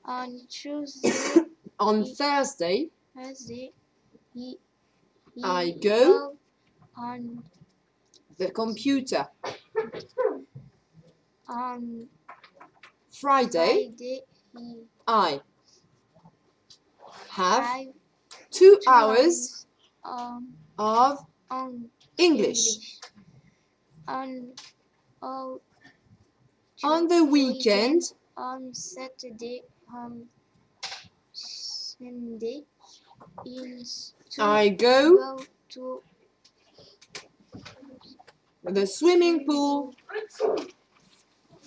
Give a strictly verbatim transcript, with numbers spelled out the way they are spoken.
On Tuesday, On He- Thursday, Thursday, he, he I go on the computer. on Friday, Friday. He I have have two two hours on of on English. On oh, On the weekend, on Saturday, on Sunday, is to I go go to the swimming pool.